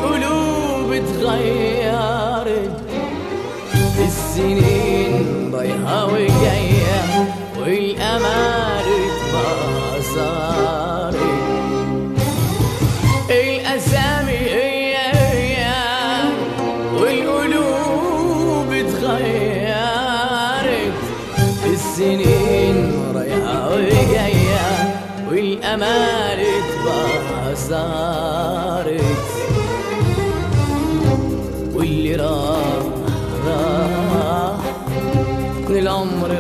والقلوب اتغيرت، السنين رايحة وجاية والأمال اتبصرت، الأسامي هي والقلوب اتغيرت، السنين رايحة وجاية والأمال اتبصرت، واللي راح راح العمر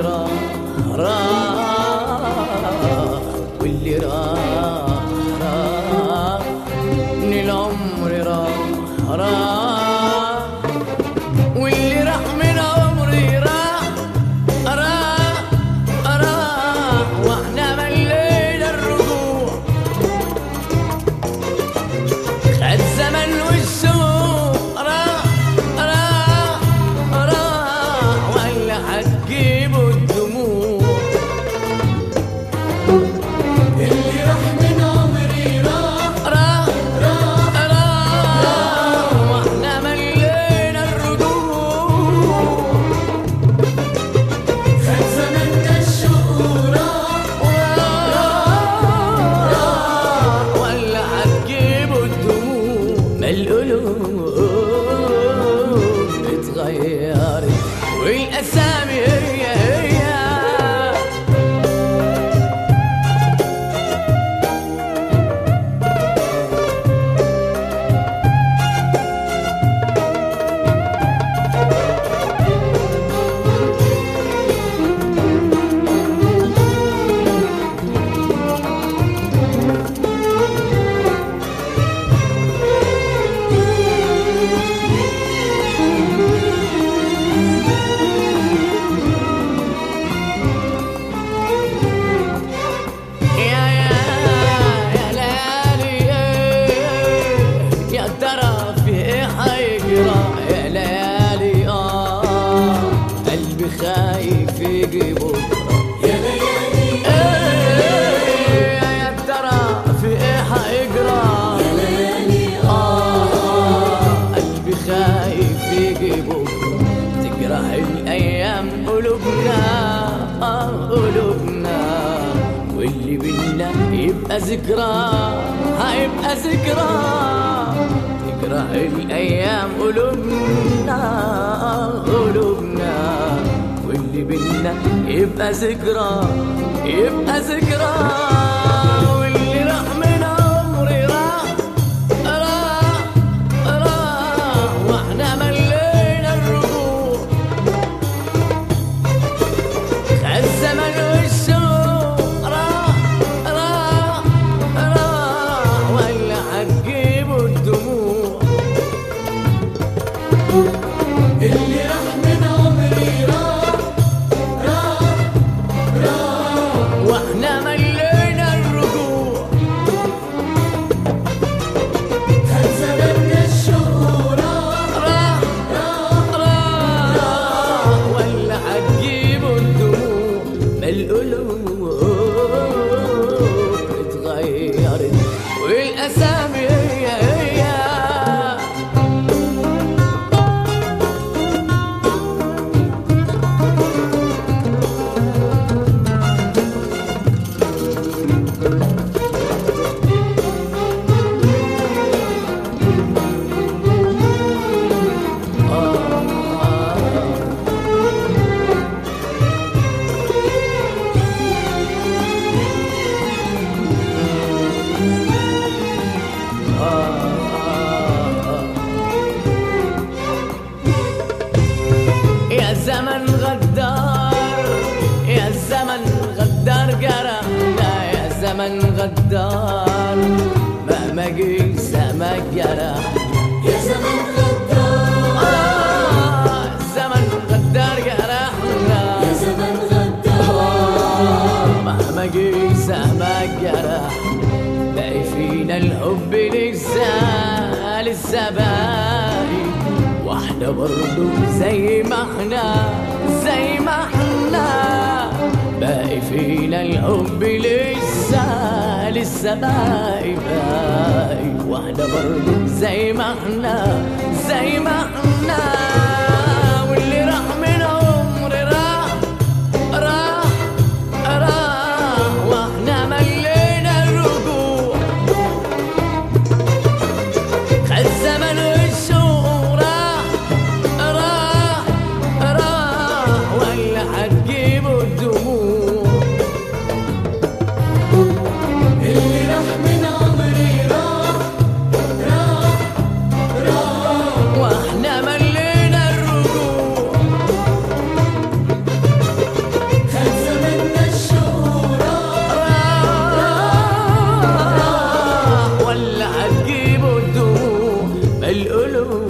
راح واللي راح راح العمر راح واللي راح من عمري راح واحنا ملينا الرجوع، خد زمن والسوق راح ولا هتجيبوا الدموع، اللي راح من عمري راح واحنا ملينا الرجوع، خد زمننا الشوق راح ولا هتجيبوا الدموع، ما القلوب اتغيرت والأسامي هي خايف يجي بكره، يا ليالي يا ترى في ايه هيجرى، يا ليالي قلبي خايف يجي بكره، تجرح الايام قلوبنا قلوبنا، واللي بينا يبقى ذكرى هيبقى ذكرى، تجرح الايام قلوبنا قلوبنا، واللي بينا يبقى ذكرى يبقى ذكرى، واللي راح من عمري راح واحنا ملينا الرجوع، خد الزمن والسوق راح ولا هتجيبوا الدموع، اللي راح من عمري واحنا ملينا الرجوع، خد زمننا الشوق راح ولا هتجيبوا الدموع، ما القلوب اتغيرت والأسامي هي يا زمن غدار يا زمن غدار جرحنا، يا زمن غدار مهما جه سما جرح، يا زمن غدار زمن غدار جرحنا، يا زمن غدار مهما جه سما جرح، باقي فينا الحب لسه باقي، واحنا برضو زي ما احنا باقي فينا الحب لسه لسه باقي واحنا برضو زي ما احنا زي ما احنا. واللي راح من عمري راح راح راح واحنا ملينا الرجوع. خد زمن والشوق راح راح راح ولا هتجيبوا الدموع. اللي راح من عمري راح راح راح واحنا ملينا الرجوع. خد زمننا الشوق راح راح ولا هتجيبوا الدموع. القلوب